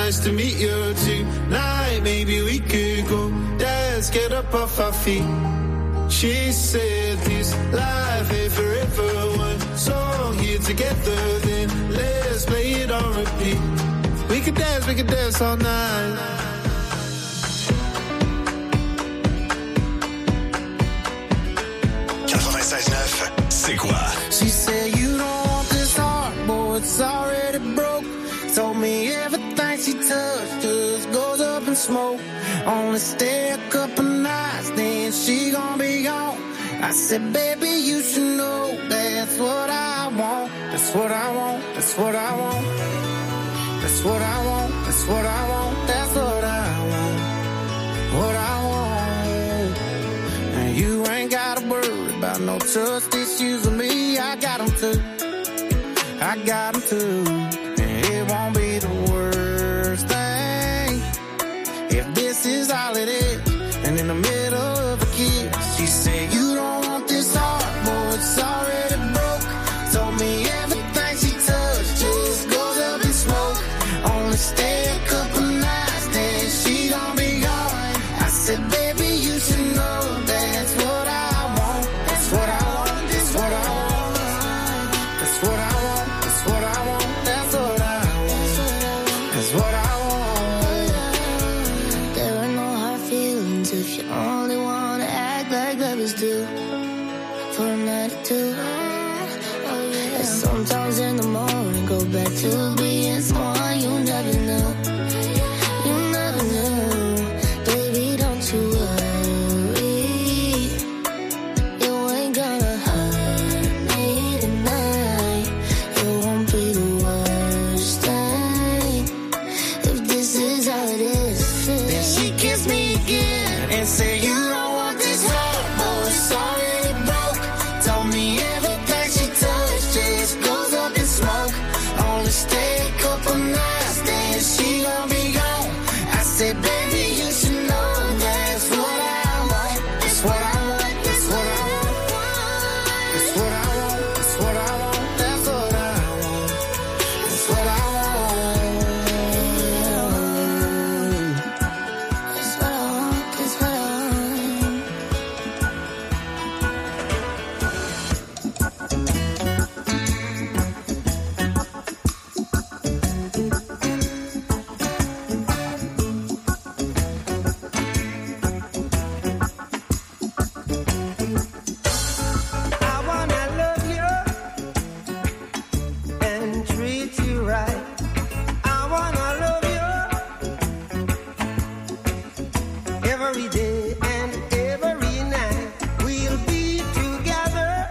nice to meet you tonight. Maybe we could go dance, get up off our feet. She said this life ain't forever. One song here together, then let's play it on repeat. We could dance all night. 96.9, c'est quoi? She said you don't want this heart, boy, it's already broke. Told me everything she touched just goes up in smoke. Only stay a couple nights, then she gon' be gone. I said, baby, you should know that's what I want. That's what I want. That's what I want. That's what I want. That's what I want. That's what I want. What I want. And you ain't gotta worry about no trust issues with me. I got them too. I got them too. And it won't be the worst thing if this is all it is. And in the middle of a kiss, she said, you don't want this heart, boy, it's already broke. Told me everything she touched just goes up in smoke. Only stay a couple nights, then she gon' be gone. I said, baby, you should know that's what I want. That's what I want, that's what I want. That's what I want, that's what I want. That's what I want. That's what I want. There are no hard feelings if you only wanna act like lovers do. For a night or two. And sometimes in the morning go back to being someone you never knew. You never knew. Baby, don't you worry. You ain't gonna hurt me tonight. It won't be the worst thing if this is how it is. Then she kissed me again and said, you don't want this heart, boy, it's already broke. Told me everything she touched just goes up in smoke. Only stay a couple nights, then she gon' be gone. I said, baby, you should know that's what I want. That's what I want, that's what I want. That's what I want, that's what I want. That's what I want. That's what I want. That's what I want, that's what I I wanna love you and treat you right. I wanna love you every day and every night. We'll be together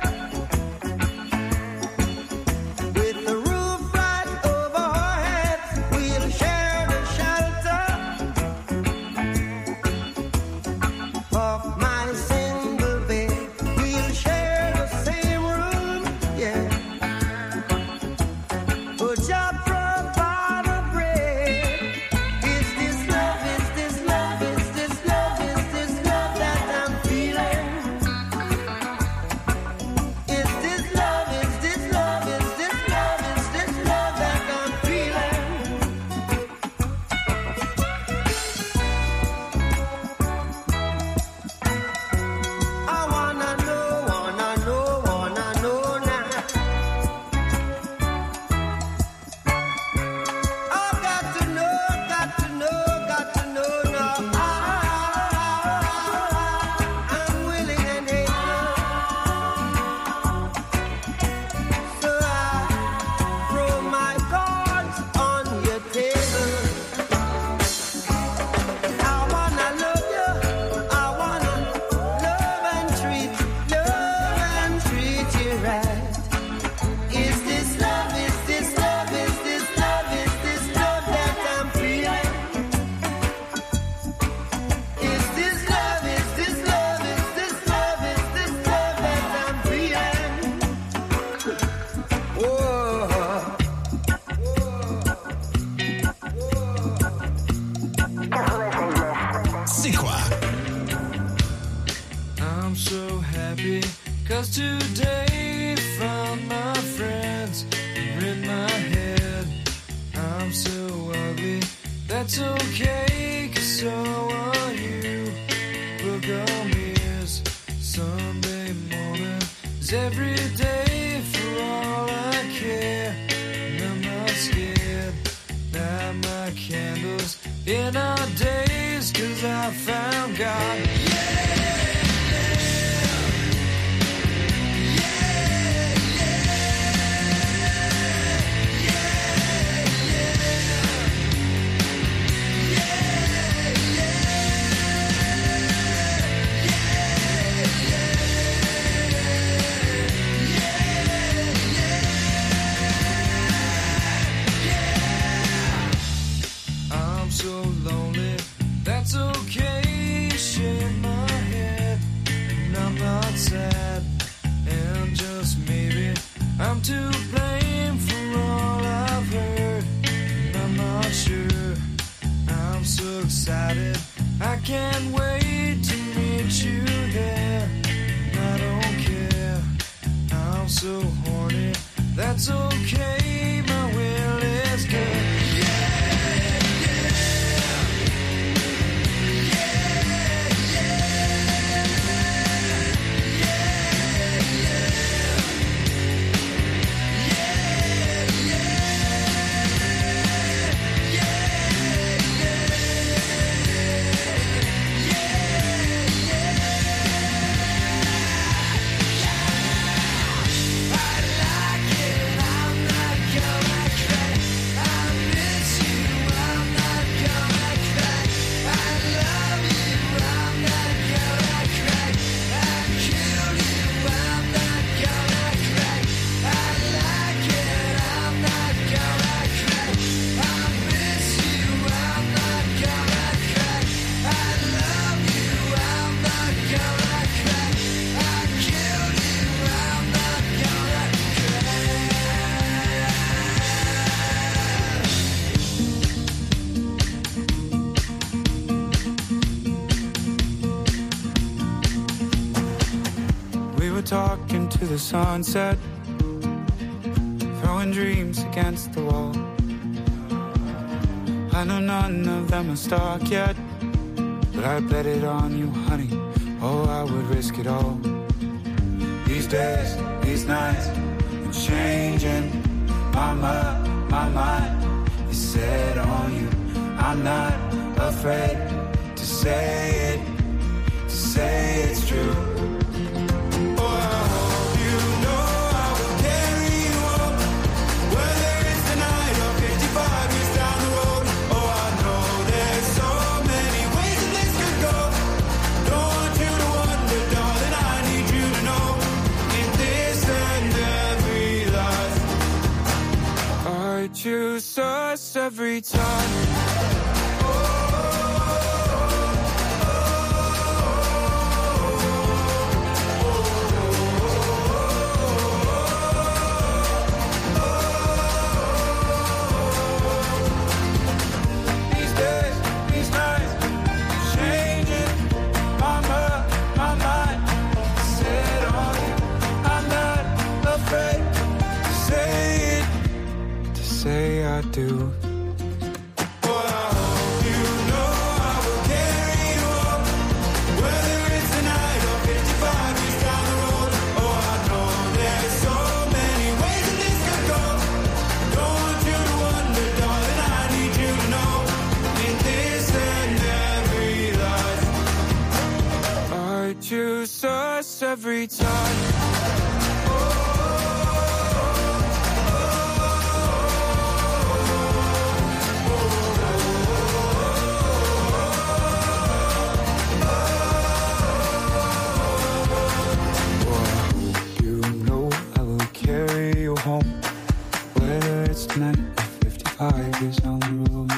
with the roof right over our heads. We'll share the shelter of my single bed. We'll share the same room, yeah. But just provide a bread. Is this love? Is this love? Is this love? Is this love that I'm feeling? Is this love? Is this love? Is this love? Is this love that I'm feeling? I wanna know now. I've got to know now. I'm willing and able. So I throw my cards on your table. I wanna love you. I wanna love and treat you right. Is this love? Is this love? Is this love? Is this love that I'm feeling? Is this love? Is this love? Is this love? Is this love that I'm feeling? C'est quoi? I'm so happy, 'cause today found my friends are in my head. I'm so ugly that That's okay, 'cause so are you. Look on mirrors, Sunday morning is every day for all I care. And I'm not scared, light my candles in our days, 'cause I found God. So lonely, that's okay, shake my head, and I'm not sad, and just maybe I'm to blame for all I've heard, and I'm not sure, I'm so excited, I can't wait to meet you there, and I don't care, I'm so horny, that's okay, my will is good. Talking to the sunset, throwing dreams against the wall. I know none of them are stuck yet, but I bet it on you, honey. Oh, I would risk it all. These days, these nights, I'm changing my mind is set on you. I'm not afraid to say it's true. Choose us every time. These days, these nights, changing my mind, set on you. I'm not afraid to say it. Say I do. Choose us every time. You know I will carry you home, whether it's tonight or 55 years down the road.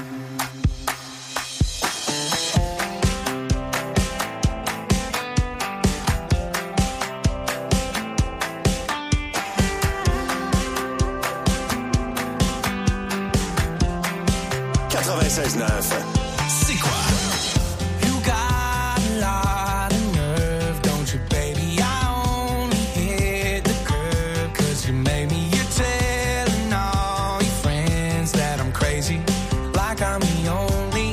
C'est quoi? You got a lot of nerve, don't you, baby? I only hit the curb 'cause you made me. You're telling all your friends that I'm crazy, like I'm the only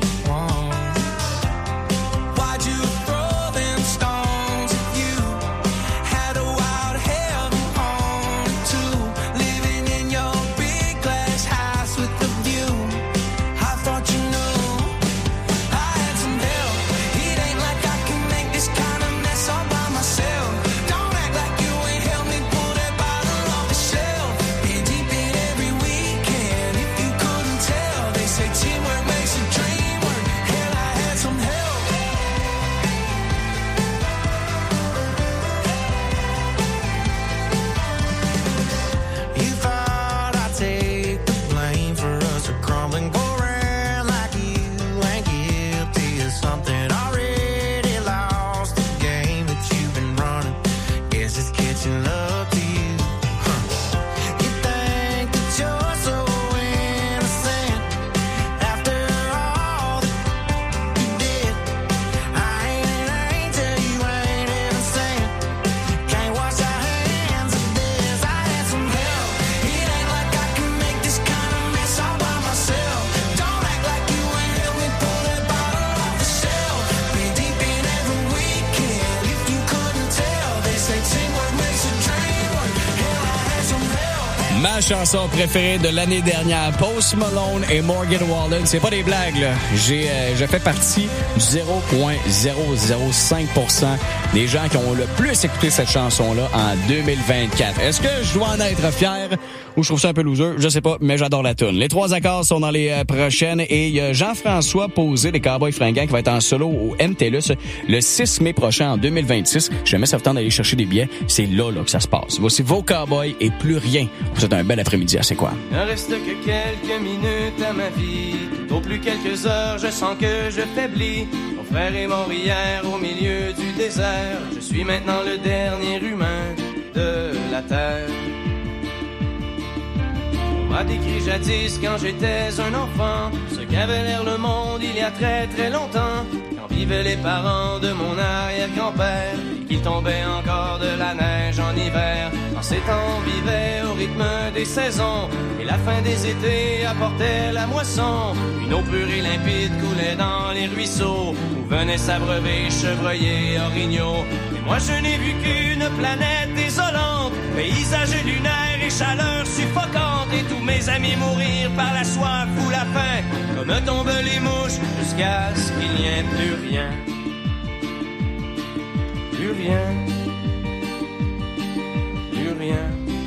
Ma chanson préférée de l'année dernière, Post Malone et Morgan Wallen. C'est pas des blagues, là. J'ai fait partie du 0,005% des gens qui ont le plus écouté cette chanson-là en 2024. Est-ce que je dois en être fier ou je trouve ça un peu loser? Je sais pas, mais j'adore la toune. Les 3 accords sont dans les prochaines et il y a Jean-François Posé des Cowboys Fringants qui va être en solo au MTLUS le 6 mai prochain en 2026. Jamais ça vous tente d'aller chercher des billets. C'est là que ça se passe. Voici vos Cowboys et plus rien. C'est un bel après-midi à C'est quoi? Ne reste que quelques minutes à ma vie. Au plus quelques heures, je sens que je faiblis. Mon frère est mort hier au milieu du désert. Je suis maintenant le dernier humain de la terre. On m'a décrit jadis quand j'étais un enfant ce qu'avait l'air le monde il y a très très longtemps. Quand vivaient les parents de mon arrière-grand-père et qu'il tombait encore de la neige en hiver. En ces temps on vivait au rythme des saisons et la fin des étés apportait la moisson. Une eau pure et limpide coulait dans les ruisseaux où venaient s'abreuver chevreuils et orignaux. Et moi je n'ai vu qu'une planète désolante, paysage lunaire et chaleur suffocante, et tous mes amis mourir par la soif ou la faim comme tombent les mouches jusqu'à ce qu'il n'y ait plus rien. Plus rien. Plus rien.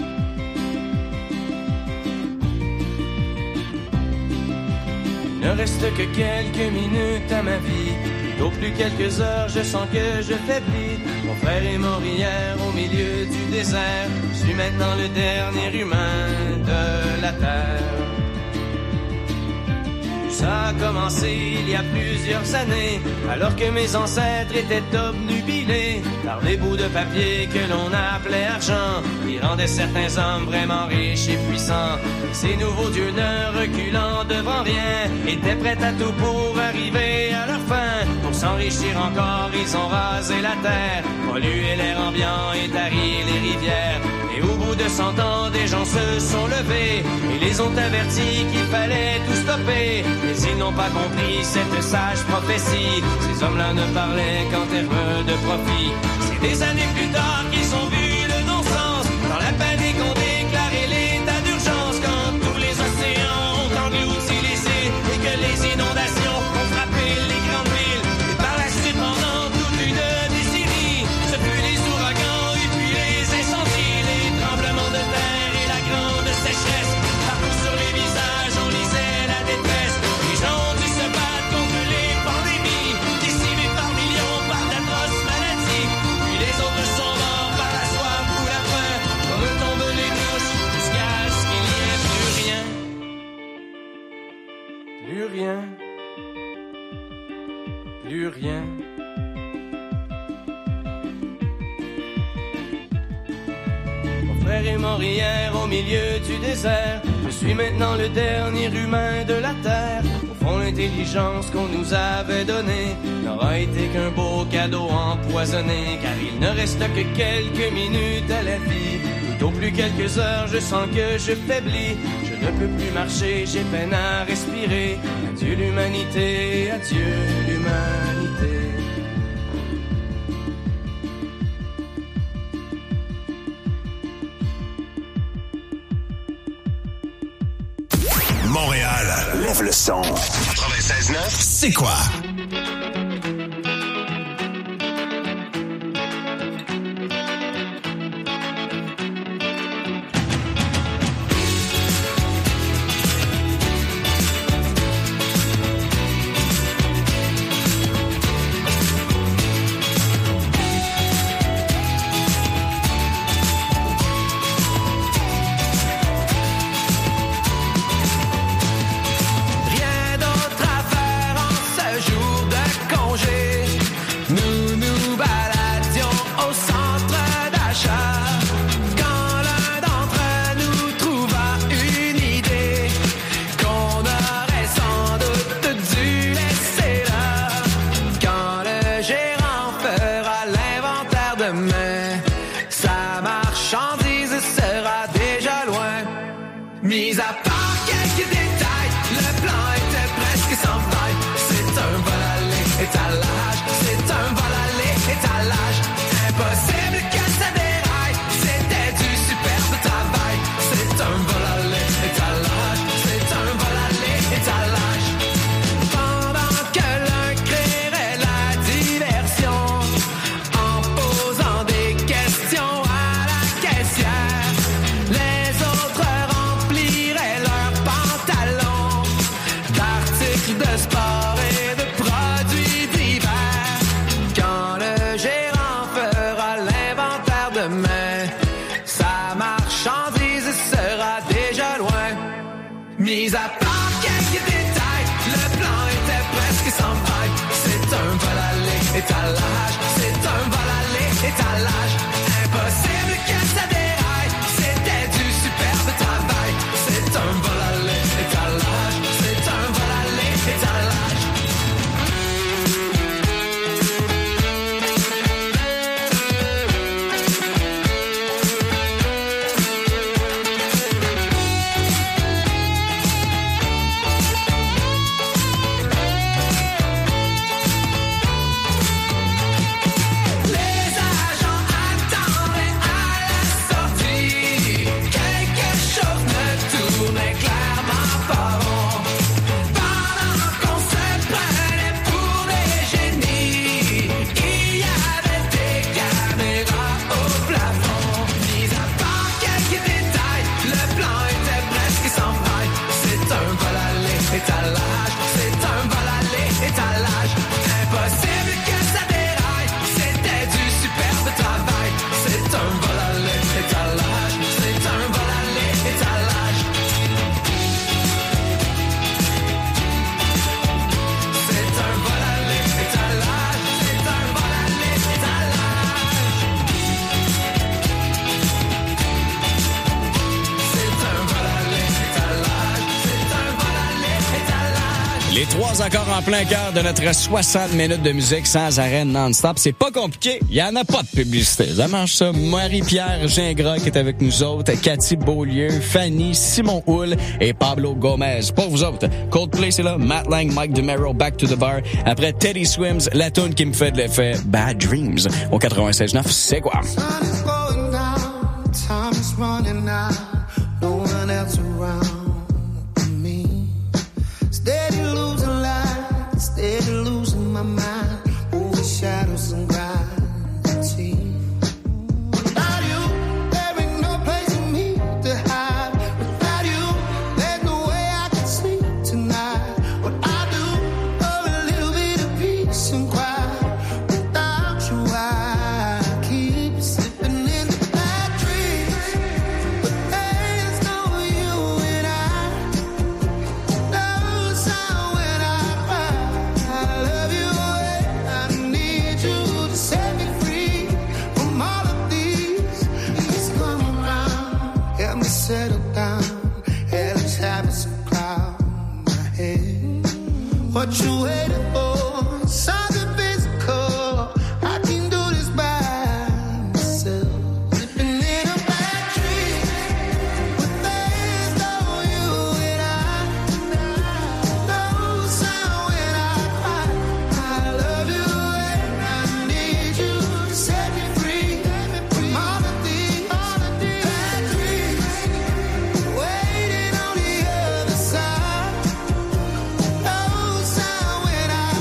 Il ne reste que quelques minutes à ma vie. Au plus quelques heures, je sens que je faiblis. Mon frère est mort hier au milieu du désert. Je suis maintenant le dernier humain de la terre. Ça a commencé il y a plusieurs années, alors que mes ancêtres étaient obnubilés par des bouts de papier que l'on appelait argent, qui rendaient certains hommes vraiment riches et puissants. Et ces nouveaux dieux, ne reculant devant rien, étaient prêts à tout pour arriver à leur fin. Pour s'enrichir encore, ils ont rasé la terre, pollué l'air ambiant et tari les rivières. Et au bout de 100 ans, des gens se sont levés et les ont avertis qu'il fallait tout stopper. Mais ils n'ont pas compris cette sage prophétie. Ces hommes-là ne parlaient qu'en termes de profit. C'est des années plus tard qu'ils ont vu le non-sens. Dans la panique, on déclarait l'état d'urgence. Quand tous les océans ont englouti les îles et que les inondations ont frappé les grandes villes. Et par la suite, pendant toute une décennie, ce fut les ouragans et puis les incendies, les tremblements de terre et la grande sécheresse. Partout sur les visages, on lisait la détresse. Les gens ont dû se battre contre les pandémies, décimés par millions par d'atroces maladies. Puis les autres sont morts par la soif ou la faim, comme tombent les mouches jusqu'à ce qu'il n'y ait plus rien. Plus rien. Plus rien. Mon frère est mort hier au milieu du désert. Je suis maintenant le dernier humain de la terre. Au fond, l'intelligence qu'on nous avait donnée n'aura été qu'un beau cadeau empoisonné. Car il ne reste que quelques minutes à la vie. Tout au plus quelques heures, je sens que je faiblis. Je ne peux plus marcher, j'ai peine à respirer. Adieu l'humanité, adieu l'humanité. Montréal, lève le son. 96.9, c'est quoi? Rien d'autre à faire en ce jour de congé. Nous nous baladions au centre d'achat quand l'un d'entre nous trouva une idée qu'on aurait sans doute dû laisser là. Quand le gérant fera l'inventaire demain, sa marchandise sera déjà loin. Mis à part quelques détails, le plan était presque sans faille. C'est un vol à l'étalage, c'est un vol à l'étalage. Impossible que ça déraille, c'était du superbe travail. C'est un vol Mis à part quelques détails, le plan était presque sans faille. C'est un vol aller, étalage. C'est un vol aller, étalage. Impossible que ça déraille. C'était du superbe travail. C'est un vol aller, étalage. C'est un vol aller, étalage. Étalage, c'est un vol aller, étalage. Impossible que ça déraille. C'était du superbe travail. C'est un vol aller, étalage. C'est un vol aller, étalage. C'est un vol aller, étalage. C'est un vol aller, étalage. C'est un vol aller, étalage. C'est un vol aller. Les trois accords en plein cœur de notre 60 minutes de musique sans arrêt non-stop. C'est pas compliqué. Il y en a pas de publicité. Ça marche ça. Marie-Pierre Gingras qui est avec nous autres, Cathy Beaulieu, Fanny, Simon Houle et Pablo Gomez. Pour vous autres, Coldplay, c'est là. Matt Lang, Mike DeMero, Back to the Bar. Après Teddy Swims, la tune qui me fait de l'effet Bad Dreams. Au 96.9, c'est quoi? Sun is going down, time is running out, no one else around me. Steady losing light, steady losing my mind, over shadows and gravity. Without you, there ain't no place for me to hide. Without you, there's no way I can sleep tonight. What I do for a little bit of peace and quiet. Without you, I keep slipping into bad dreams. But there's no you and I. No sound when I cry. I love you and I need you to set me free from all of these. Please come around, help me settle down. Hell is having some cloud in my head. What you waiting for? Something physical. I can do this by myself. Slipping in a bad dream, but there's no you and I. No sound when I cry. I love you and I need you to set me free from all of these bad dreams. Waiting on the other side. No sound when I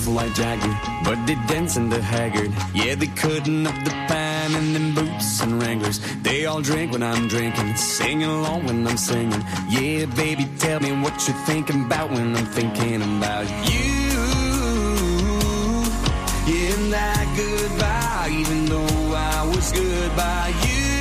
tough like Jagger, but they dancing the haggard. Yeah, they cutting up the pine in them boots and Wranglers. They all drink when I'm drinking, singing along when I'm singing. Yeah, baby, tell me what you're thinking about when I'm thinking about you. Yeah, and that goodbye, even though I was good by you.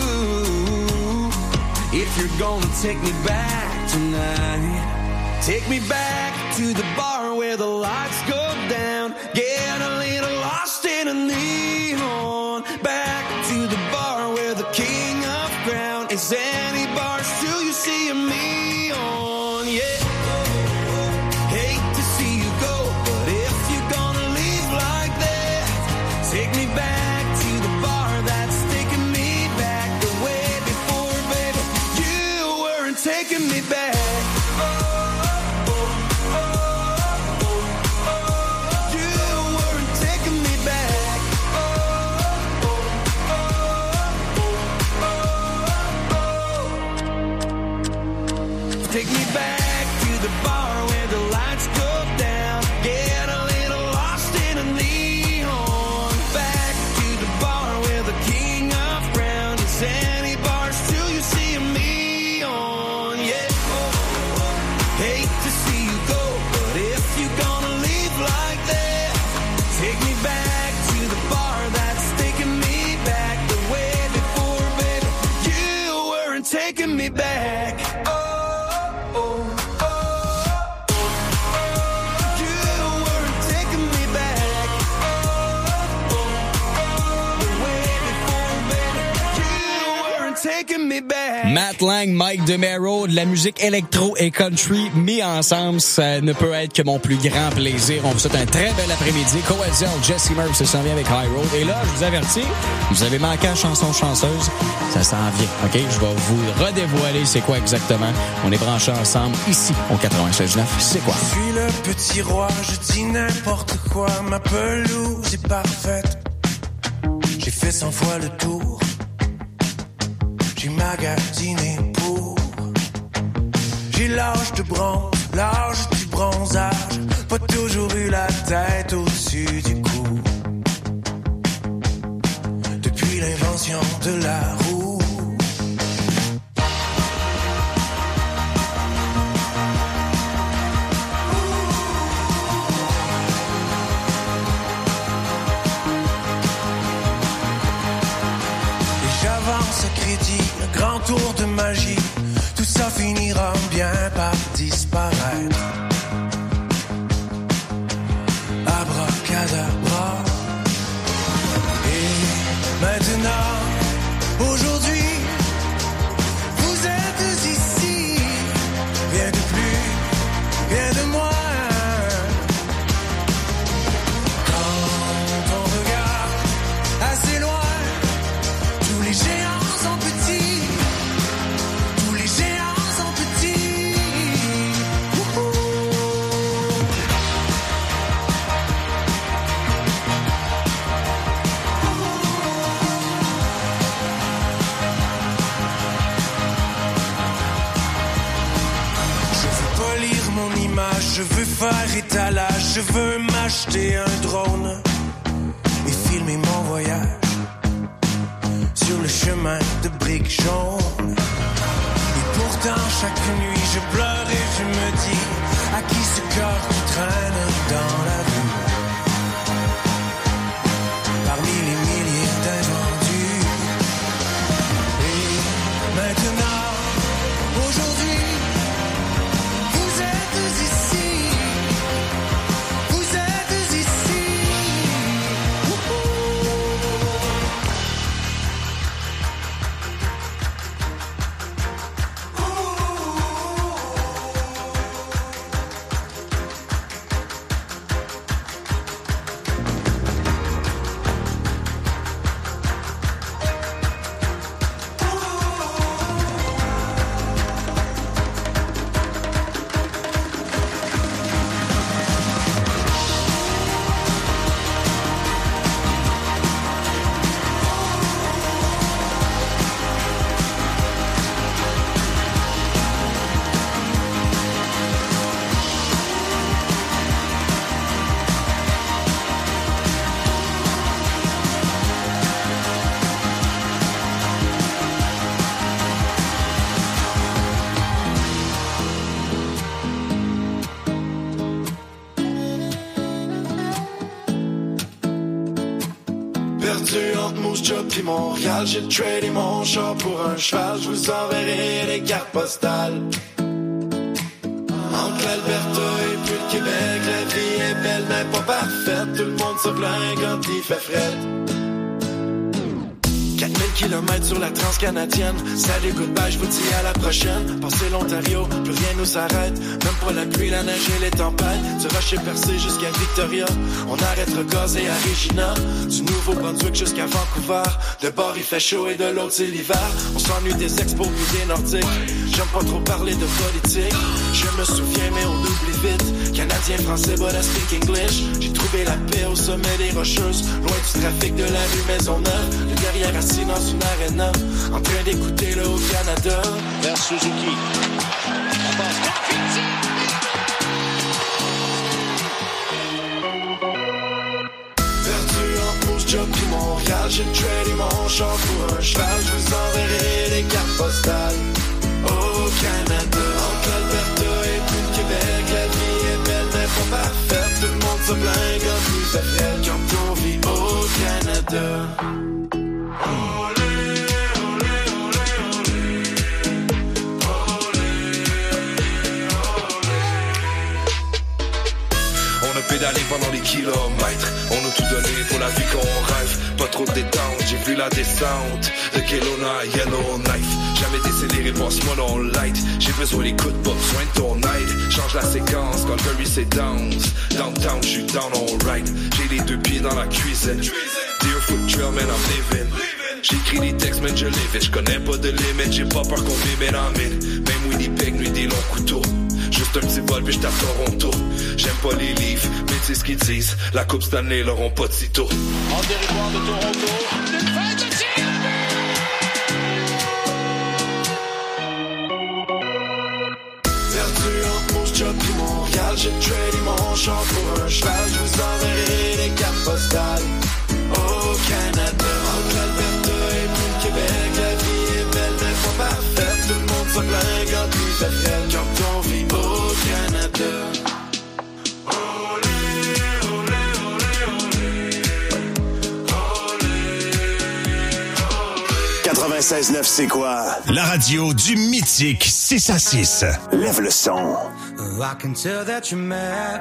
If you're gonna take me back tonight, take me back to the bar where the lights go down. Get a little lost in a neon. Back to the bar where the king of ground is any bar still you see me on. Yeah, hate to see you go, but if you're gonna leave like that, take me back to the bar that's taking me back the way before, baby. You weren't taking me back. Take me back to the bar where the lights go down. Get a little lost in a neon. Back to the bar where the king of ground is any bar still you see me on. Yeah, hate to see you go, but if you're gonna leave like that, take me back to the bar that's taking me back the way before, baby. You weren't taking me back. Matt Lang, Mike DeMero, de la musique électro et country mis ensemble, ça ne peut être que mon plus grand plaisir. On vous souhaite un très bel après-midi. Coetzee, Jesse Murphy se s'en vient avec High Road. Et là, je vous avertis, vous avez manqué la chanson chanceuse, ça s'en vient. OK? Je vais vous redévoiler c'est quoi exactement. On est branchés ensemble ici au 96.9. C'est quoi? Je suis le petit roi, je dis n'importe quoi. Ma pelouse est parfaite. J'ai fait 100 fois le tour. J'ai magasiné pour. J'ai l'âge de bronze, l'âge du bronzage. Pas toujours eu la tête au-dessus du cou. Depuis l'invention de la roue. Et j'avance à crédit. Grand tour de magie, tout ça finira bien par disparaître. Abracadabra. Et maintenant, aujourd'hui, vous êtes ici. Rien de plus, rien de moins. Quand on regarde assez loin, tous les géants sont petits. Je veux faire étalage, je veux m'acheter un drone et filmer mon voyage sur le chemin de briques jaunes. Et pourtant chaque nuit je pleure et je me dis à qui ce corps qui traîne dans la rue. Parmi les milliers d'invendus. Et maintenant, aujourd'hui, vous êtes ici. Perdu entre Moose Job pis Montréal, j'ai tradé mon char pour un cheval. Je vous enverrai des cartes postales. Entre l'Alberta et puis le Québec, la vie est belle mais pas parfaite. Tout le monde se plaint quand il fait fret. 4000 km sur la transcanadienne. Salut, goodbye, je vous dis à la prochaine. Passez l'Ontario, plus rien nous arrête. Même pas la pluie, la neige et les tempêtes. Du Rocher Percé jusqu'à Victoria. On arrête le gaz et à Regina. Du Nouveau-Brunswick jusqu'à Vancouver. De bord il fait chaud et de l'autre c'est l'hiver. On s'ennuie des expos et des nordiques. J'aime pas trop parler de politique. Je me souviens mais on oublie vite. Canadien, français, but I speak English. J'ai trouvé la paix au sommet des Rocheuses. Loin du trafic de la rue Maisonneuve. Le derrière assis dans une arena, en train d'écouter le Haut-Canada. Vers Suzuki. On passe. Perdu entre Moose Job pis Montréal, j'ai tradé mon char pour un cheval. Je vous enverrai des cartes postales. Au Canada, entre l'Alberta et puis le Québec, la vie est belle mais pas parfaite. Tout le monde se plaint quand il fait frais. Quand on vit au Canada. Pédaler pendant des kilomètres. On a tout donné pour la vie qu'on rêve. Pas trop de détente, j'ai vu la descente de Kelowna, Yellowknife. Jamais décéléré, passe-moi dans le light. J'ai besoin d'écoute, pas besoin de ton aide. Change la séquence, Calgary c'est dance. Downtown, j'suis down on ride. J'ai les deux pieds dans la cuisine. Deerfoot Trail, man, I'm living. J'écris des textes, man, je live it. J'connais pas de limite, j'ai pas peur qu'on m'émène en mine. Même Winnipeg, nuit des longs couteaux. Juste un petit vol, puis j'tape Toronto. J'aime pas les livres, mais tu sais ce qu'ils disent. La Coupe Stanley l'auront pas de sitôt. En territoire de Toronto. Perdu entre Moose Job pis Montréal, j'ai tradé mon char pour un cheval. Je vous enverrai des cartes postales. Au Canada, entre l'Alberta et puis le Québec, la vie est belle mais pas parfaite. Tout le monde se plaint quand il fait frais. Quand on vit au Canada. 96.9, c'est quoi? La radio du mythique 6 à 6. Lève le son. I can tell that you're mad,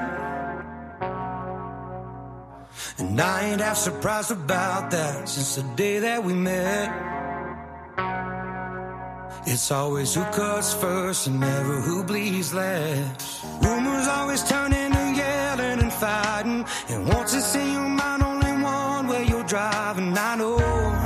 and I ain't half surprised about that. Since the day that we met, it's always who cuts first and never who bleeds last. Rumors always turn into yelling and fighting, and once it's in your mind, only one way you're driving. I know,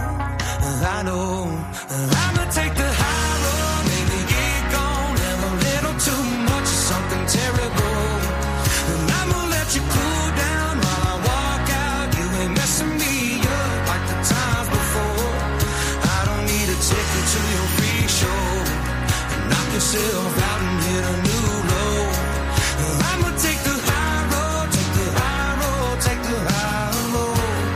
I'ma take the high road, maybe get gone, have a little too much of something terrible, and I'ma let you cool down while I walk out. You ain't messing me up like the times before. I don't need a ticket to your free show, and knock yourself out and hit a new low. I'ma take the high road, take the high road, take the high road.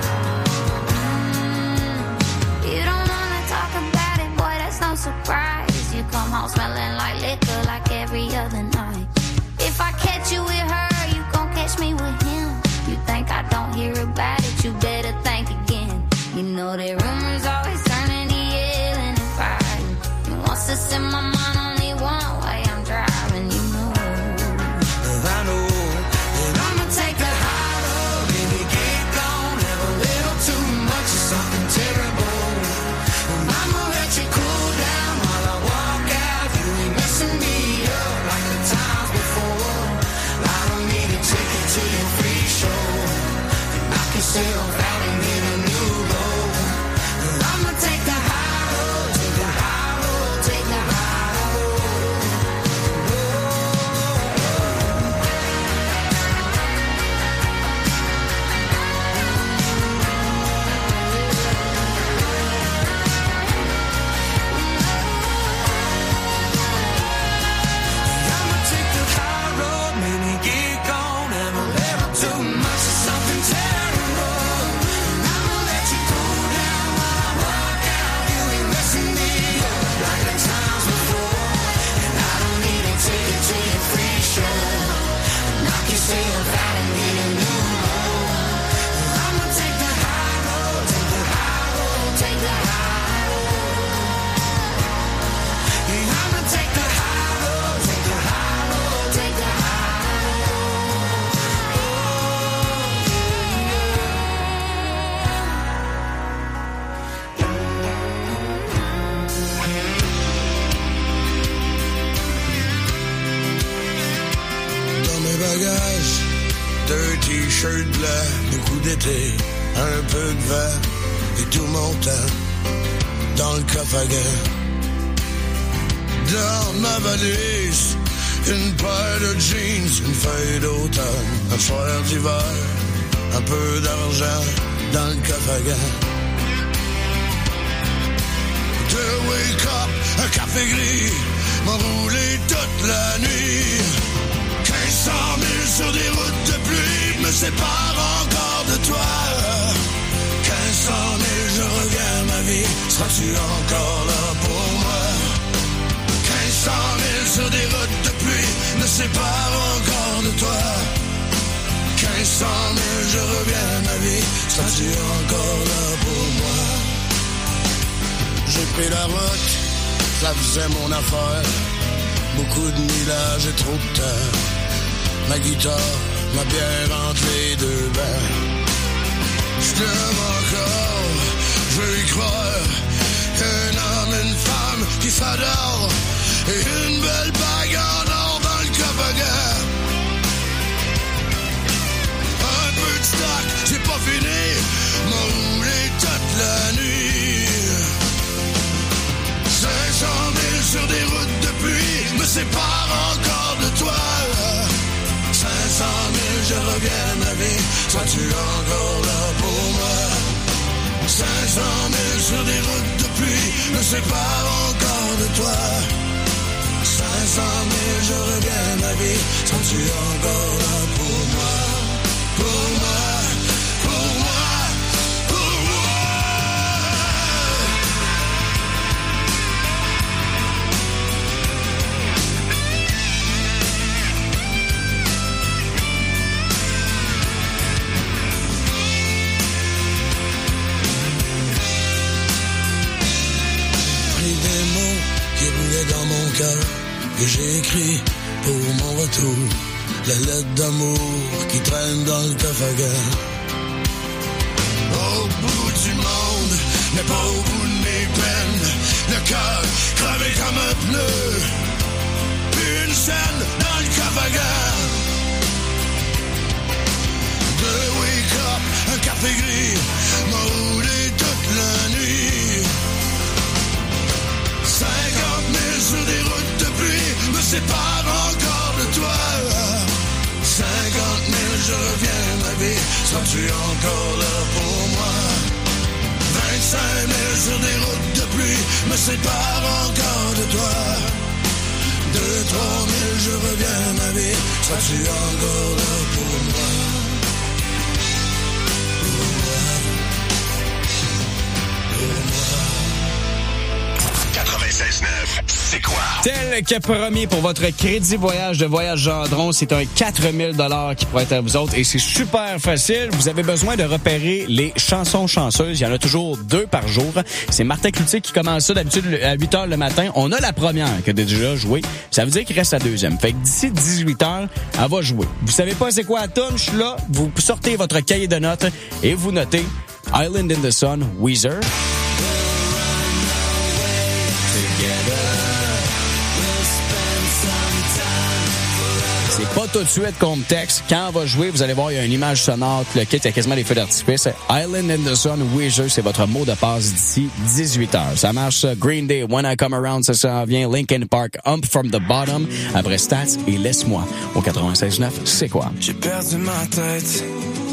Surprise, you come home smelling like liquor like every other night. If I catch you with her, you gon' catch me with him. You think I don't hear about it, you better think again. You know that rumors always turning to yelling and fighting. And once it's in my mind, only one way I'm driving, you know. I know, and I'ma take the high road, baby, get gone, have a little too much of something terrible, and I'ma let you cool down while I walk out. You ain't messing me up like the times before. I don't need a ticket to your free show, and knock yourself out and hit a new low. And I'ma take the high road, take the high road, take the high road. I'ma take the high road, maybe get gone, have a little too much of something terrible. And I'ma t-shirt blanc, beaucoup d'été, un peu de vent et tout mon temps dans le coffre à gants. Dans ma valise, une paire de jeans, une feuille d'automne, un soir d'hiver, un peu d'argent dans le coffre à gants. De wake up, un café gris, m'enrouler toute la nuit. 1500 000 sur des routes de pluie me séparent encore de toi. 1500 000, je reviens ma vie, seras-tu encore là pour moi? 1500 000 sur des routes de pluie me séparent encore de toi. 1500 000, je reviens ma vie, seras-tu encore là pour moi? J'ai pris la route, ça faisait mon affaire. Beaucoup de millages et trop de temps. Ma guitare, ma bière entre les deux bains. J't'aime encore, je veux y croire. Un homme, une femme qui s'adore. Et une belle bague en or dans le coffre à gants. Un peu de stock, j'ai pas fini. M'en roulé toute la nuit. 500 000 sur des routes de pluie me séparent encore de toi. 500 000, je reviens ma vie, seras-tu encore là pour moi? 500 000 sur des routes de pluie me séparent encore de toi. 500 000, je reviens ma vie, seras-tu encore là pour moi? Pour moi, pour moi, pour moi. Dans mon cœur que j'ai écrit pour mon retour, la lettre d'amour qui traîne dans le coffre à gants. Au bout du monde, mais pas au bout de mes peines, le cœur crevé comme un pneu, puis une scène dans le coffre à gants. De wake up, un café gris, m'a roulé toute la nuit. 50 000 sur des routes de pluie me séparent encore de toi. 50 000, je reviens ma vie, seras-tu encore là pour moi? 25 000 sur des routes de pluie me séparent encore de toi. 2 000, 3 000, je reviens ma vie, seras-tu encore là pour moi? Pour moi, pour moi. 96.9, c'est quoi? Tel que promis pour votre crédit voyage de Voyage Gendron, c'est un 4 000 $ qui pourrait être à vous autres et c'est super facile. Vous avez besoin de repérer les chansons chanceuses. Il y en a toujours 2 par jour. C'est Martin Cloutier qui commence ça d'habitude à 8 h le matin. On a la première qui a déjà joué. Ça veut dire qu'il reste la deuxième. Fait que d'ici 18 h, elle va jouer. Vous savez pas c'est quoi la toune? Je suis là. Vous sortez votre cahier de notes et vous notez Island in the Sun, Weezer. C'est pas tout de suite comme texte. Quand on va jouer, vous allez voir, il y a une image sonore. Le kit, il y a quasiment des feux d'artifice. Island in the Sun, Weezer, c'est votre mot de passe d'ici 18 h. Ça marche. Green Day, When I Come Around, ça s'en vient. Linkin Park, Hump from the Bottom. Après Stats et Laisse-moi. Au 96.9, c'est quoi? J'ai perdu ma tête.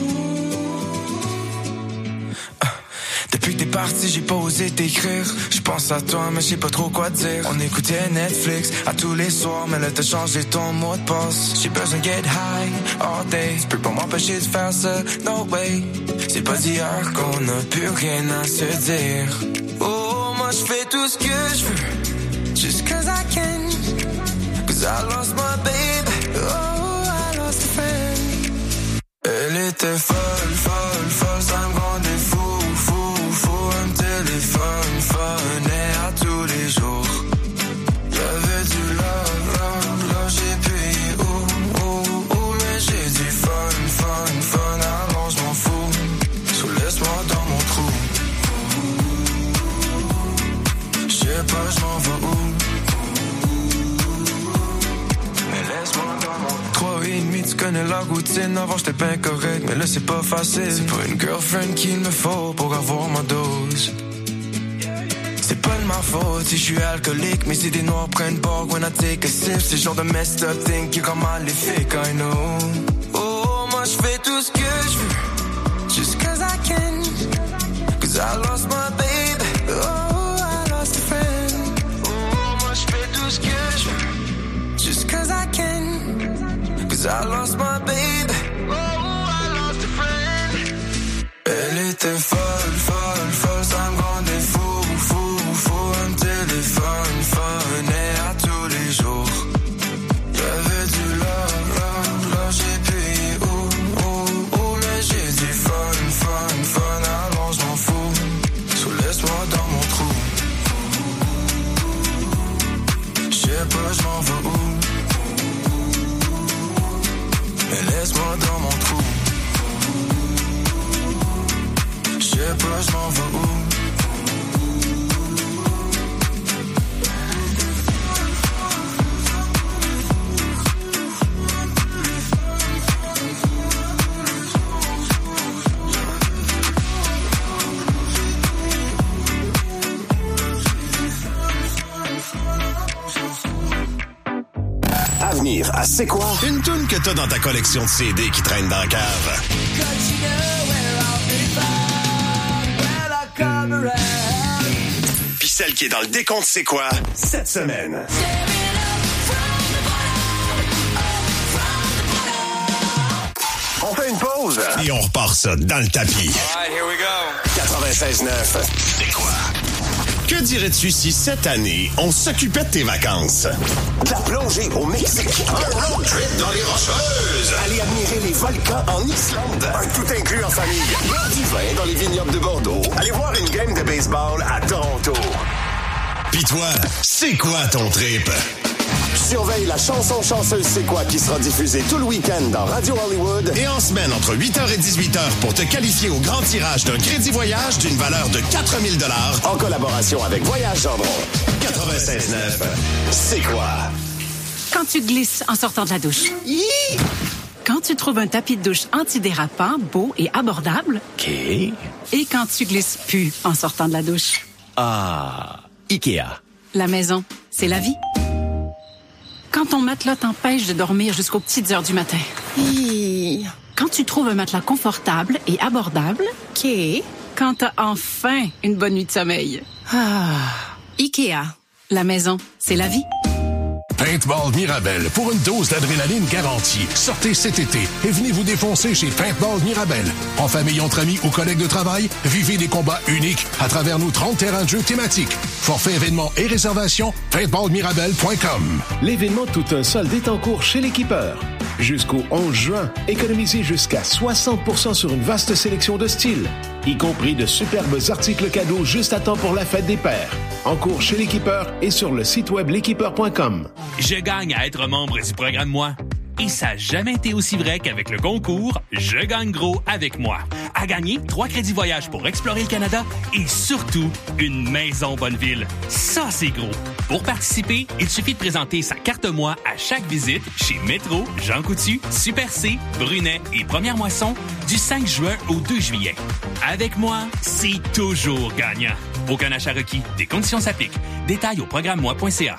Depuis que t'es parti, j'ai pas osé t'écrire. Je pense à toi, mais je sais pas trop quoi dire. On écoutait Netflix à tous les soirs, mais là t'as changé ton mot de passe. J'ai besoin de get high all day. Tu peux pas m'empêcher de faire ça, no way. C'est pas d'hier qu'on a plus rien à se dire. Oh, moi je fais tout ce que je veux, just cause I can. Cause I lost my baby, oh, I lost a friend. Elle était folle, folle, folle, ça me rendait fou. Un téléphone, phonait à tous les jours. J'avais du love, love, love, j'ai payé, mais j'ai du fun, alors je m'en fous. So laisse-moi dans mon trou. J'sais pas, j'm'en vais où. Mais laisse-moi dans mon trou. 3h30, tu connais la routine, avant j'étais bien correct, mais là c'est pas facile. C'est pas une girlfriend qu'il me faut pour avoir ma dose. C'est pas de ma faute si je suis alcoolique, mes idées noires prennent bord when I take a sip. C'est le genre de messed up thing qui rend maléfique, I know. Oh, moi je fais tout ce que je veux, just cause I can. Cause I lost my baby, oh I lost a friend. Oh, moi je fais tout ce que je veux, just cause I can. Cause I lost my baby, oh I lost a friend. Elle était folle, folle, folle, ça me rendait fou. Un téléphone, phone, et à tous les jours. Y'avait du love, j'ai payé, mais j'ai du fun, alors je m'en fous. So laisse-moi dans mon trou. J'sais pas, je m'en vais où. Mais laisse-moi dans mon trou. J'sais pas, je m'en vais où. Avenir à C'est quoi? Une toune que t'as dans ta collection de CD qui traîne dans la cave. Puis celle qui est dans le décompte C'est quoi? Cette semaine. On fait une pause. Et on repart ça dans le tapis. All right, here we go. 96.9. C'est quoi? Que dirais-tu si cette année, on s'occupait de tes vacances? De la plongée au Mexique. Un road trip dans les Rocheuses. Aller admirer les volcans en Islande. Un tout inclus en famille. Boire du vin dans les vignobles de Bordeaux. Aller voir une game de baseball à Toronto. Pis toi, c'est quoi ton trip? Surveille la chanson chanceuse C'est quoi qui sera diffusée tout le week-end dans Radio Hollywood. Et en semaine, entre 8h et 18h, pour te qualifier au grand tirage d'un crédit voyage d'une valeur de 4 000 $. En collaboration avec Voyage Gendron. 96.9. C'est quoi? Quand tu glisses en sortant de la douche. Quand tu trouves un tapis de douche antidérapant, beau et abordable. OK. Et quand tu glisses plus en sortant de la douche. Ah, Ikea. La maison, c'est la vie. Quand ton matelas t'empêche de dormir jusqu'aux petites heures du matin. Quand tu trouves un matelas confortable et abordable. OK. Quand t'as enfin une bonne nuit de sommeil. Ikea. La maison, c'est la vie. Paintball Mirabel pour une dose d'adrénaline garantie. Sortez cet été et venez vous défoncer chez Paintball Mirabel. En famille, entre amis ou collègues de travail, vivez des combats uniques à travers nos 30 terrains de jeux thématiques. Forfait événements et réservations, paintballmirabel.com. L'événement Tout un solde est en cours chez l'Équipeur. Jusqu'au 11 juin, économisez jusqu'à 60% sur une vaste sélection de styles, y compris de superbes articles cadeaux juste à temps pour la fête des pères. En cours chez l'Équipeur et sur le site web l'équipeur.com. Je gagne à être membre du programme Moi. Et ça n'a jamais été aussi vrai qu'avec le concours Je gagne gros avec moi. À gagner 3 crédits voyage pour explorer le Canada et surtout une maison Bonneville. Ça, c'est gros. Pour participer, il suffit de présenter sa carte Moi à chaque visite chez Métro, Jean Coutu, Super C, Brunet et Première Moisson du 5 juin au 2 juillet. Avec moi, c'est toujours gagnant. Aucun achat requis. Des conditions s'appliquent. Détails au programme-moi.ca.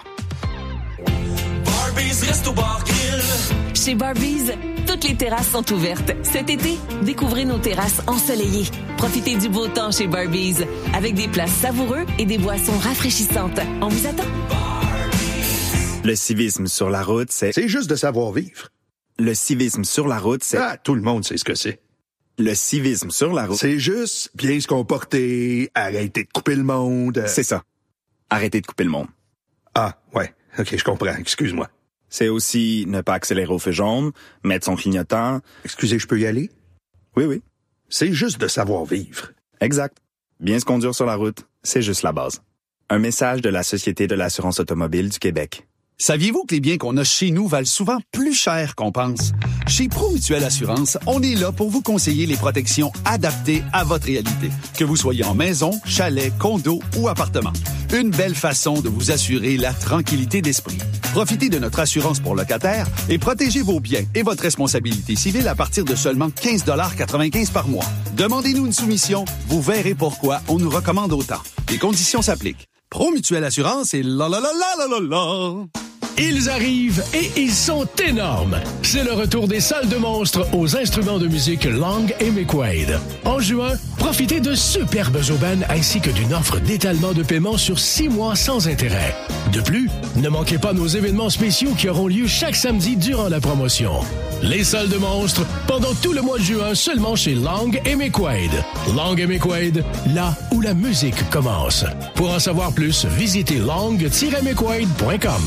Chez Barbies, toutes les terrasses sont ouvertes. Cet été, découvrez nos terrasses ensoleillées. Profitez du beau temps chez Barbies, avec des plats savoureux et des boissons rafraîchissantes. On vous attend. Le civisme sur la route, c'est juste de savoir vivre. Le civisme sur la route, c'est... Ah, tout le monde sait ce que c'est. Le civisme sur la route... C'est juste bien se comporter, arrêter de couper le monde. C'est ça. Arrêter de couper le monde. Ah, ouais. OK, je comprends. Excuse-moi. C'est aussi ne pas accélérer au feu jaune, mettre son clignotant... Excusez, je peux y aller? Oui, oui. C'est juste de savoir vivre. Exact. Bien se conduire sur la route, c'est juste la base. Un message de la Société de l'assurance automobile du Québec. Saviez-vous que les biens qu'on a chez nous valent souvent plus cher qu'on pense? Chez ProMutuelle Assurance, on est là pour vous conseiller les protections adaptées à votre réalité. Que vous soyez en maison, chalet, condo ou appartement. Une belle façon de vous assurer la tranquillité d'esprit. Profitez de notre assurance pour locataires et protégez vos biens et votre responsabilité civile à partir de seulement 15,95 $ par mois. Demandez-nous une soumission, vous verrez pourquoi on nous recommande autant. Les conditions s'appliquent. Pro-Mutuelle Assurance et la la la la la la la. Ils arrivent et ils sont énormes. C'est le retour des salles de monstres aux instruments de musique Lang et McQuaid. En juin, profitez de superbes aubaines ainsi que d'une offre d'étalement de paiement sur 6 mois sans intérêt. De plus, ne manquez pas nos événements spéciaux qui auront lieu chaque samedi durant la promotion. Les salles de monstres, pendant tout le mois de juin, seulement chez Lang et McQuaid. Lang et McQuaid, là où la musique commence. Pour en savoir plus, visitez lang-mcquaid.com.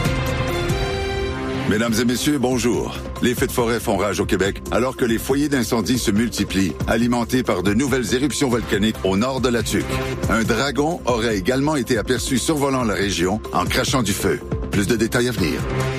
Mesdames et messieurs, bonjour. Les feux de forêt font rage au Québec alors que les foyers d'incendie se multiplient, alimentés par de nouvelles éruptions volcaniques au nord de la Tuque. Un dragon aurait également été aperçu survolant la région en crachant du feu. Plus de détails à venir.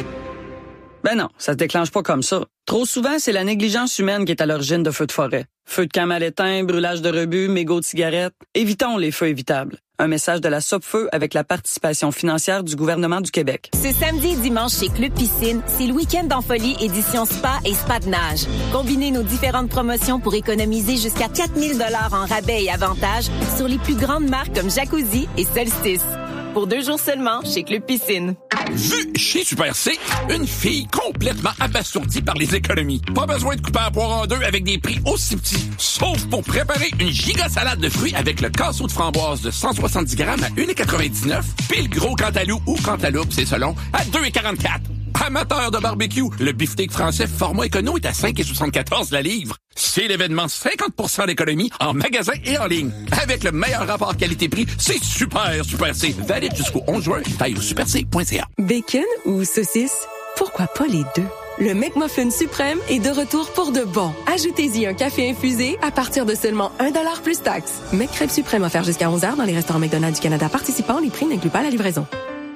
Ben non, ça se déclenche pas comme ça. Trop souvent, c'est la négligence humaine qui est à l'origine de feux de forêt. Feux de camp mal éteints, brûlage de rebut, mégots de cigarettes. Évitons les feux évitables. Un message de la Sopfeu avec la participation financière du gouvernement du Québec. Ce samedi et dimanche chez Club Piscine, c'est le week-end en folie édition spa et spa de nage. Combinez nos différentes promotions pour économiser jusqu'à 4 000 $ en rabais et avantages sur les plus grandes marques comme Jacuzzi et Solstice. Pour 2 jours seulement chez Club Piscine. Vu chez Super C, une fille complètement abasourdie par les économies. Pas besoin de couper la poire en deux avec des prix aussi petits. Sauf pour préparer une giga salade de fruits avec le casseau de framboise de 170 grammes à 1,99 $, puis le gros cantalou ou cantaloupe, c'est selon, à 2,44 $. Amateur de barbecue, le beefsteak français format écono est à 5,74 $ la livre. C'est l'événement 50% d'économie en magasin et en ligne. Avec le meilleur rapport qualité-prix, c'est Super C. Valide jusqu'au 11 juin. Taille au superc.ca. Bacon ou saucisse? Pourquoi pas les deux? Le McMuffin suprême est de retour pour de bon. Ajoutez-y un café infusé à partir de seulement 1 $ plus taxe. McCrêpe suprême offert jusqu'à 11h dans les restaurants McDonald's du Canada participants. Les prix n'incluent pas la livraison.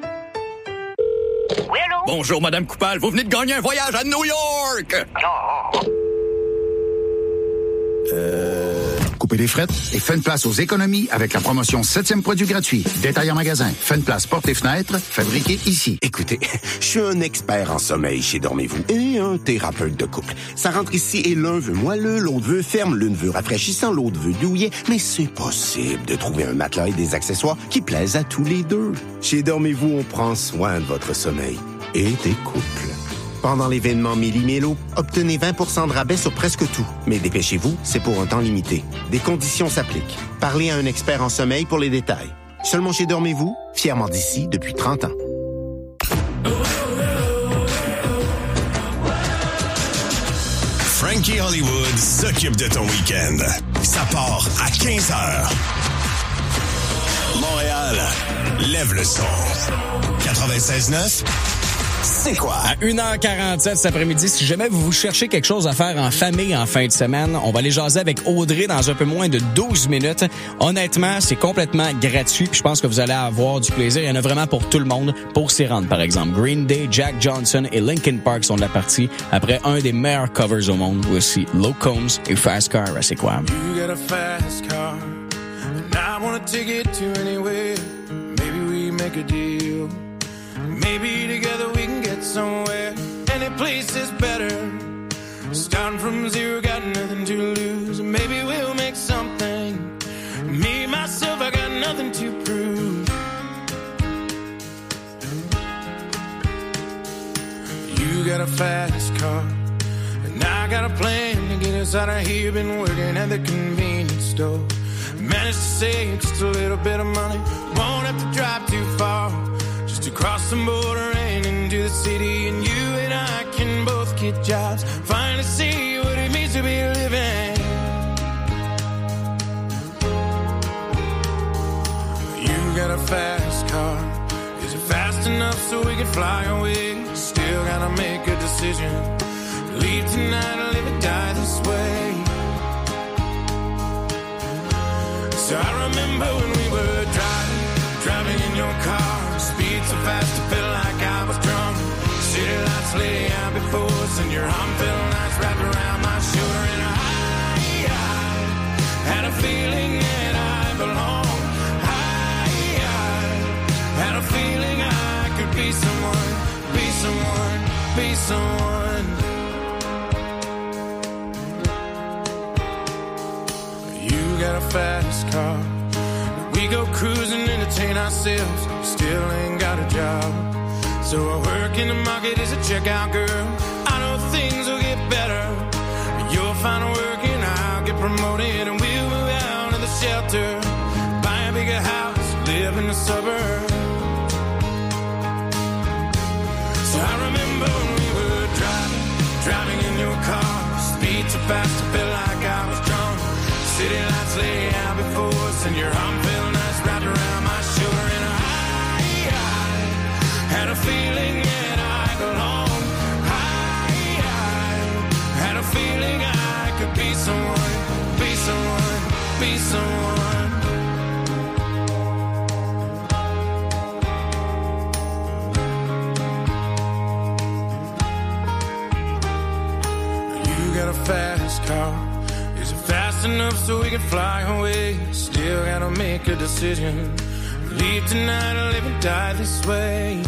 Oui, allô? Bonjour, Madame Coupal. Vous venez de gagner un voyage à New York! Coupez les frettes et faites une place aux économies avec la promotion 7e produit gratuit. Détail en magasin. Faites une place portes et fenêtres, fabriqué ici. Écoutez, je suis un expert en sommeil chez Dormez-vous et un thérapeute de couple. Ça rentre ici et l'un veut moelleux, l'autre veut ferme, l'une veut rafraîchissant, l'autre veut douillet. Mais c'est possible de trouver un matelas et des accessoires qui plaisent à tous les deux. Chez Dormez-vous, on prend soin de votre sommeil et des couples. Pendant l'événement Méli-Mélo, obtenez 20% de rabais sur presque tout. Mais dépêchez-vous, c'est pour un temps limité. Des conditions s'appliquent. Parlez à un expert en sommeil pour les détails. Seulement chez Dormez-vous, fièrement d'ici depuis 30 ans. Frankie Hollywood s'occupe de ton week-end. Ça part à 15h. Montréal, lève le son. 96.9. C'est quoi? À 1h47 cet après-midi, si jamais vous cherchez quelque chose à faire en famille en fin de semaine, on va aller jaser avec Audrey dans un peu moins de 12 minutes. Honnêtement, c'est complètement gratuit, puis je pense que vous allez avoir du plaisir. Il y en a vraiment pour tout le monde, pour s'y rendre, par exemple. Green Day, Jack Johnson et Linkin Park sont de la partie, après un des meilleurs covers au monde, aussi Low Combs et Fast Car. C'est quoi? You got a fast car, and I wanna take it to anywhere. Maybe we make a deal. Maybe together we can get somewhere. Any place is better. Starting from zero, got nothing to lose. Maybe we'll make something. Me, myself, I got nothing to prove. You got a fast car, and I got a plan to get us out of here. Been working at the convenience store. Managed to save just a little bit of money. Won't have to drive too far. To cross the border and into the city, and you and I can both get jobs. Finally see what it means to be living. You got a fast car. Is it fast enough so we can fly away? Still gotta make a decision. Leave tonight or live or die this way. So I remember when we were driving in your car. Speed so fast, I felt like I was drunk. City lights lay out before us, and your arm felt nice wrapped around my shoulder. And I had a feeling that I belonged. I someone. You got a fast car. We go cruising, entertain ourselves. Still ain't got a job. So I work in the market as a checkout girl. I know things will get better. You'll find work and I'll get promoted, and we'll move out of the shelter, buy a bigger house, live in the suburbs. So I remember when we were driving in your car, speed too fast, I felt like I was drunk. City lights lay out before us, and your arm felt nice wrapped around my shoulder, and I had a feeling that I belonged. I had a feeling I could be someone, be someone, be someone. You got a fast car. Is it fast enough so we can fly away? Still gotta make a decision. Leave tonight or live and die this way.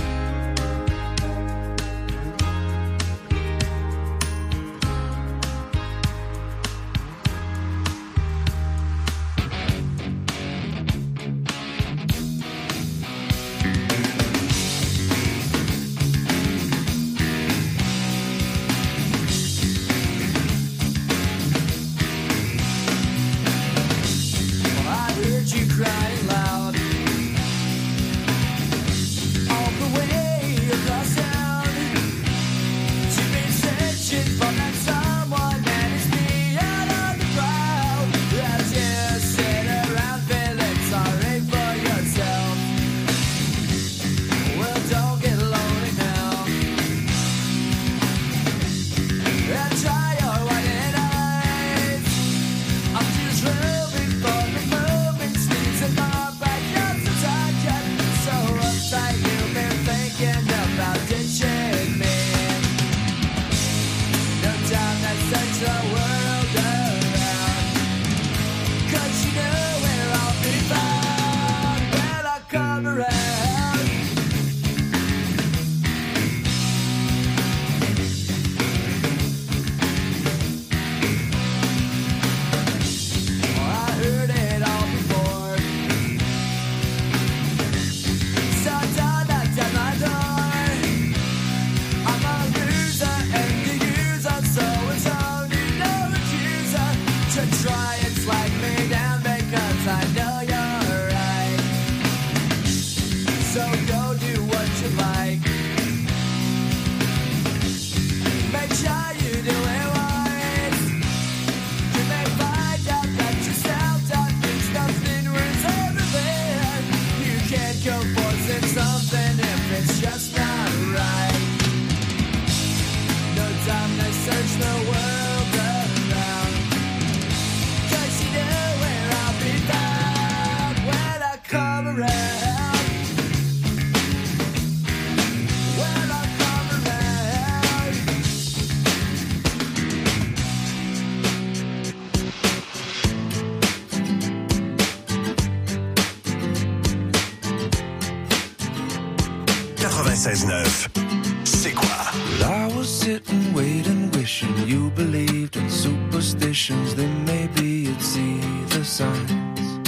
C'est quoi? Well, I was sitting, waiting, wishing you believed in superstitions. Then maybe you'd see the signs.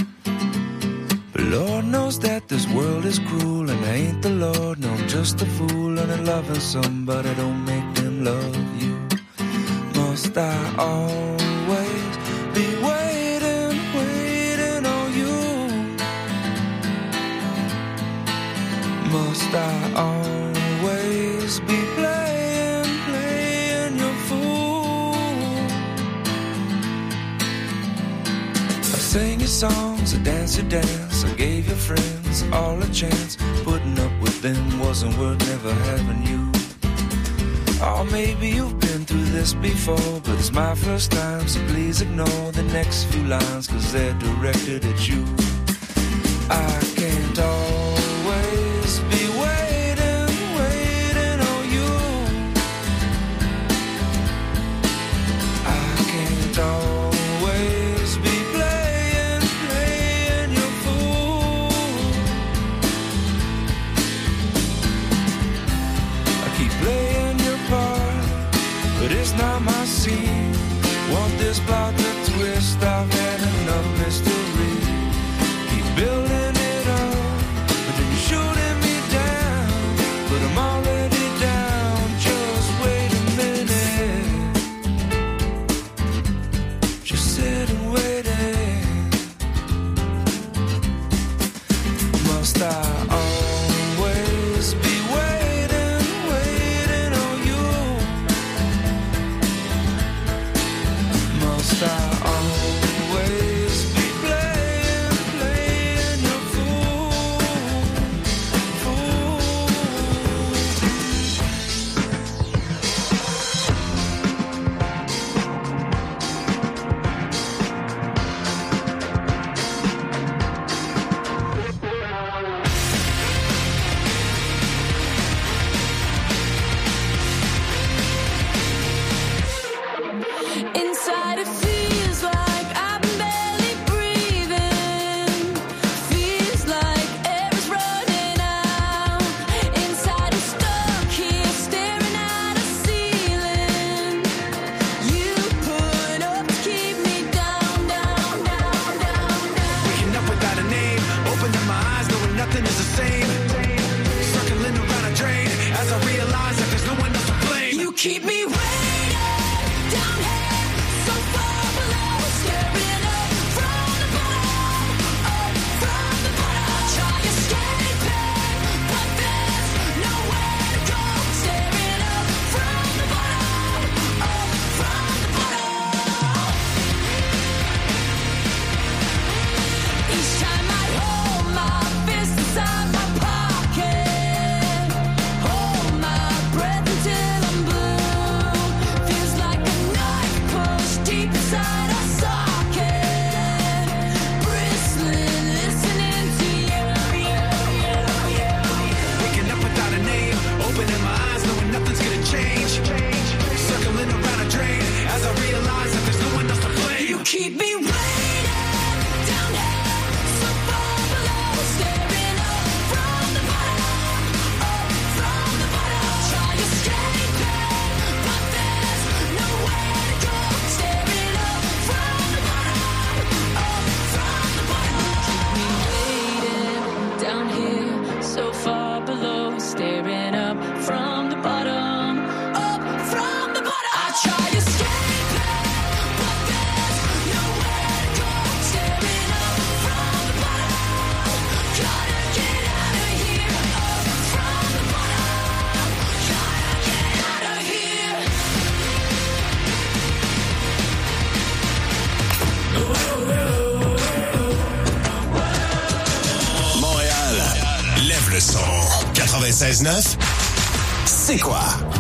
But Lord knows that this world is cruel, and I ain't the Lord, no, I'm just a fool. And I'm loving somebody, don't make them love you. Must I always be waiting, waiting on you? Must I always be playing, playing your fool? I sang your songs, I danced your dance, I gave your friends all a chance. Putting up with them wasn't worth never having you. Oh, maybe you've been through this before, but it's my first time, so please ignore the next few lines, 'cause they're directed at you. I can't always be waiting, waiting on you. I can't always be playing, playing your fool. I keep playing your part, 96.9, c'est quoi?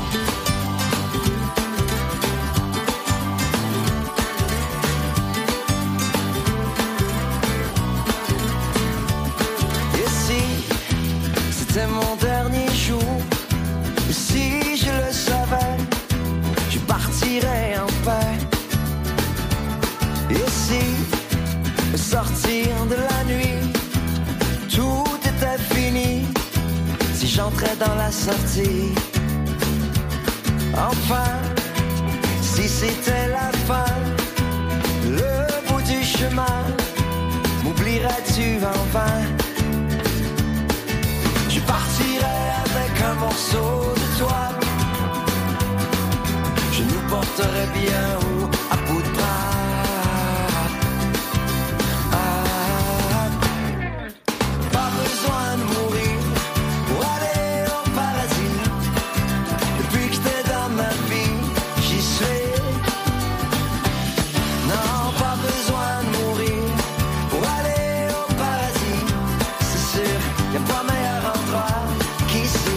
Et si c'était mon dernier jour, et si je le savais, je partirais en paix. Et si, au sortir de la nuit, tout était fini, si j'entrais dans la sortie, enfin, si c'était la fin, le bout du chemin, m'oublierais-tu enfin? Je partirais avec un morceau de toi, je nous porterais bien haut à bout de bras. Pas besoin de mourir pour aller au paradis. Depuis que t'es dans ma vie, j'y suis. Non, pas besoin de mourir pour aller au paradis. C'est sûr, y'a pas meilleur endroit qu'ici.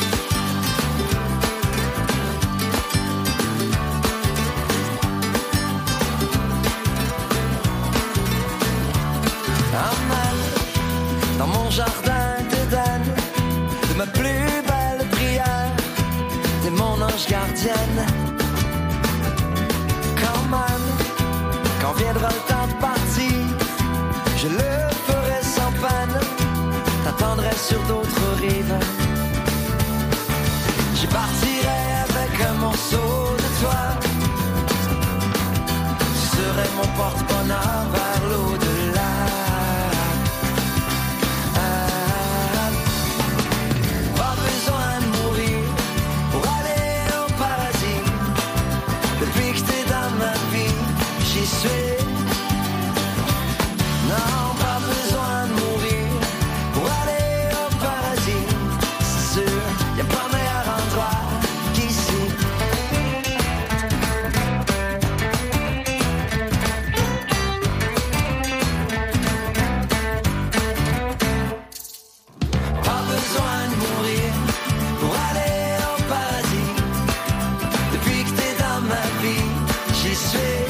Un mal dans mon jardin d'Éden, de ma plus belle prière, t'es mon ange gardienne. Quand même, quand viendra le temps de partir, je le ferai sans peine, t'attendrai sur d'autres rives. Je partirai avec un morceau de toi, tu serais mon porte-bonheur vers l'au-delà. Pas besoin de mourir pour aller au paradis. Depuis que t'es dans ma vie, j'y suis. Non, pas besoin de mourir pour aller au paradis. C'est sûr, y'a pas meilleur endroit qu'ici. Pas besoin de mourir pour aller au paradis. Depuis que t'es dans ma vie, j'y suis.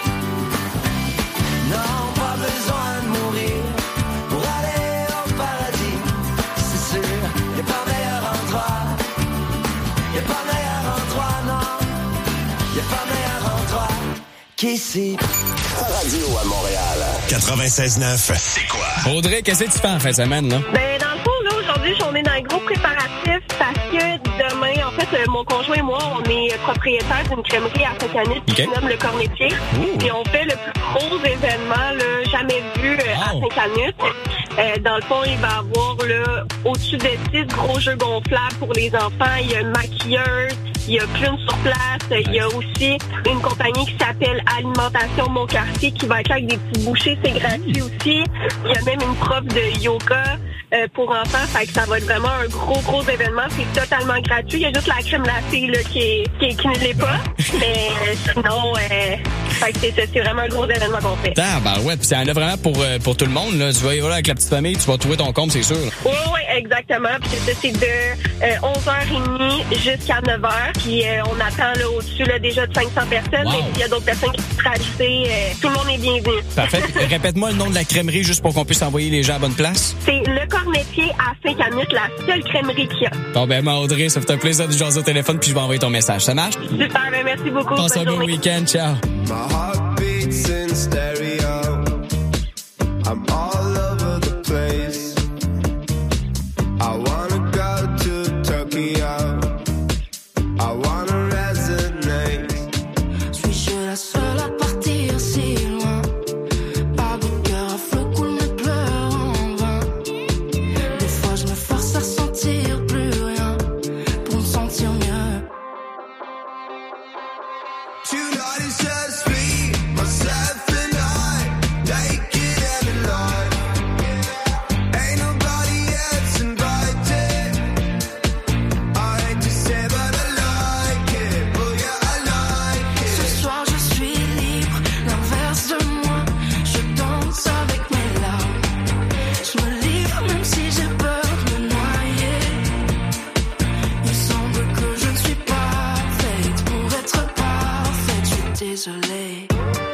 Non, pas besoin de mourir pour aller au paradis. C'est sûr, y'a pas meilleur endroit. Y'a pas meilleur endroit, non. Y'a pas meilleur endroit qu'ici. Radio à Montréal. 96.9, c'est quoi? Audrey, qu'est-ce que tu fais en fin de semaine, là? Ben, dans le fond, là, aujourd'hui, on est dans les gros préparatifs parce que demain, en fait, mon conjoint et moi, on est propriétaires d'une crèmerie à Saint-Canute qui se nomme Le Cornetier. Et on fait le plus gros événement là, jamais vu à Saint-Canute. Dans le fond, il va y avoir là, au-dessus de 10 gros jeux gonflables pour les enfants. Il y a une maquilleuse, il y a Clown sur place. Il y a aussi une compagnie qui s'appelle Alimentation Mon Quartier qui va être là avec des petits bouchées, c'est gratuit aussi. Il y a même une prof de yoga pour enfants, fait que ça va être vraiment un gros événement. C'est totalement gratuit. Il y a juste la crème glacée là, qui ne l'est pas. Mais sinon, fait que c'est vraiment un gros événement qu'on fait. Ah, ben ouais, puis c'est là vraiment pour tout le monde. Là. Tu vas y aller avec la petite famille, tu vas trouver ton compte, c'est sûr. Oui, exactement. Puis c'est de 11h30 jusqu'à 9h. Puis on attend là, au-dessus là, déjà de 500 personnes. Wow. Mais s'il y a d'autres personnes qui se rajouter, tout le monde est bienvenu. Parfait. Répète-moi le nom de la crèmerie juste pour qu'on puisse envoyer les gens à bonne place. C'est Le Cornetier à Saint-Canute, la seule crèmerie qu'il y a. Bon, ben, Audrey, ça fait un plaisir de jaser au téléphone puis je vais envoyer ton message. Ça marche? Super, ben merci beaucoup. Passe un bon week-end. Ciao. My heart beats in stereo. I'm all over the place. I wanna go to Tokyo. I wanna resonate. Suis-je la seule à partir si loin? Pas de cœur à feu coule mes pleurs en vain. Des fois je me force à ressentir plus rien pour me sentir mieux. Tonight is just me, myself and I, taking every line. désolé.